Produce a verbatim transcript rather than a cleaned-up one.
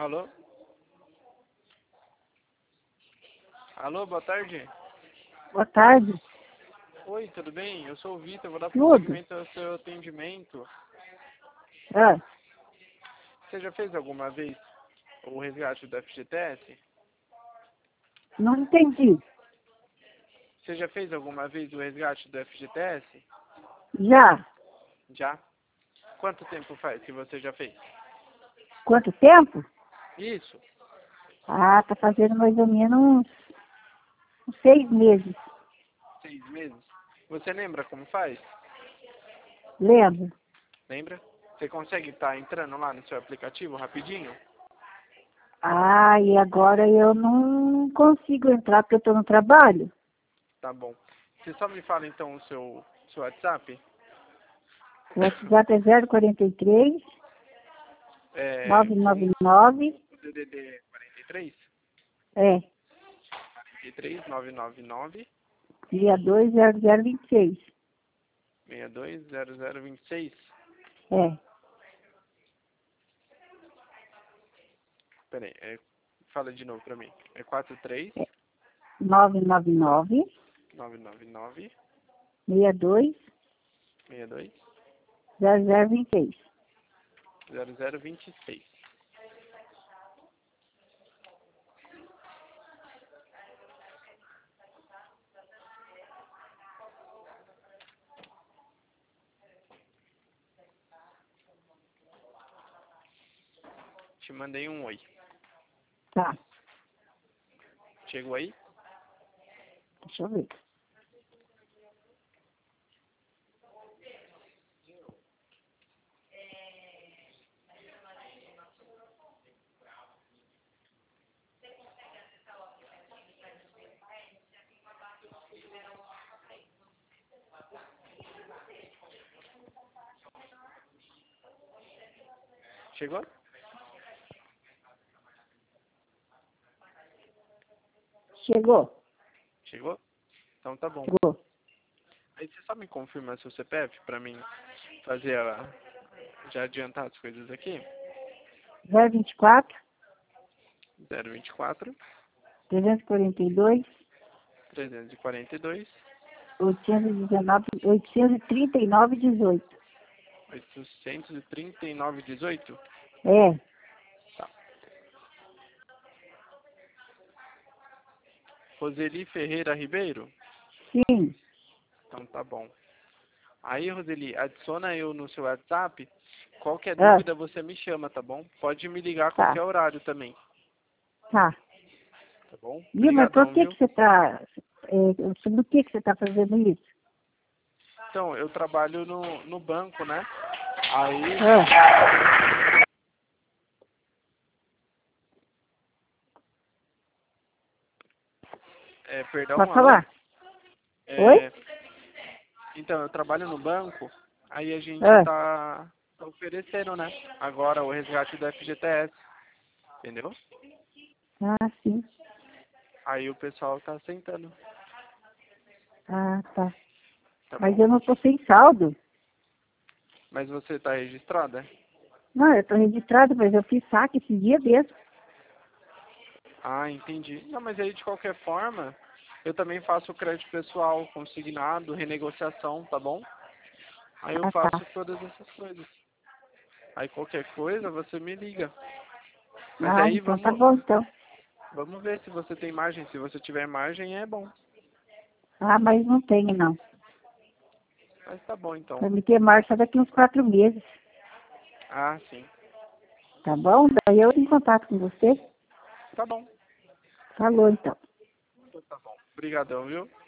Alô? Alô, boa tarde. Boa tarde. Oi, tudo bem? Eu sou o Vitor, vou dar Tudo. prosseguimento ao seu atendimento. Ah, Você já fez alguma vez o resgate do F G T S? não entendi. Você já fez alguma vez o resgate do F G T S? Já. Já? Quanto tempo faz que você já fez? Quanto tempo? Isso, Ah, tá fazendo mais ou menos uns, uns seis meses. seis meses. Você lembra como faz? Lembro. Lembra? Você consegue estar entrando lá no seu aplicativo rapidinho? Ah, e agora eu não consigo entrar porque eu tô no trabalho. Tá bom. Você só me fala então o seu, seu WhatsApp? O WhatsApp é zero quarenta e três, É, novecentos e noventa com e nove. o D D D quarenta e três? É, quarenta e três, novecentos e noventa e nove, sessenta e dois, zero zero vinte e seis. sessenta e dois, zero zero vinte e seis. É, Peraí, é, fala de novo pra mim. É quatro três, é novecentos e noventa e nove, novecentos e noventa e nove, sessenta e dois, sessenta e dois, zero zero vinte e seis. zero zero vinte e seis. Te mandei um oi. Tá, Chegou aí? deixa eu ver. Chegou? Chegou? Chegou? Então tá bom. Chegou. Aí você só me confirma seu C P F pra mim fazer a, já adiantar as coisas aqui? zero vinte e quatro, zero vinte e quatro, trezentos e quarenta e dois, trezentos e quarenta e dois, oitocentos e dezenove, oitocentos e trinta e nove, dezoito. oitocentos e trinta e nove, dezoito. É, Tá. Roseli Ferreira Ribeiro? sim. Então tá bom. Aí, Roseli, adiciona eu no seu WhatsApp. Qualquer Ah, dúvida você me chama, tá bom? Pode me ligar a tá, qualquer horário também, tá. tá bom? Viu, mas por Obrigadão, que viu? que você tá, é, sobre o que que você tá fazendo isso? Então, eu trabalho no, no banco, né? Aí, Ah, é, perdão, pode alô? falar? Oi? É, então, eu trabalho no banco, aí a gente Ah, tá, tá oferecendo, né? Agora o resgate do F G T S, entendeu? ah, sim. Aí o pessoal tá aceitando, Ah, tá. tá Mas bom? eu não tô sem saldo. Mas você tá registrada? Não, eu tô registrado, mas eu fiz saque esse dia mesmo. Ah, entendi. Não, mas aí de qualquer forma, eu também faço crédito pessoal, consignado, renegociação, tá bom? Aí eu Ah, tá. faço todas essas coisas. Aí qualquer coisa você me liga. Mas Ah, aí então tá vamos, bom, então. vamos ver se você tem margem. Se você tiver margem, é bom. Ah, mas não tenho, não. Mas tá bom então. Vai me ter marcha daqui uns quatro meses. Ah, sim. Tá bom? Daí eu entro em contato com você. Tá bom. Falou, então. Então tá bom. Obrigadão, viu?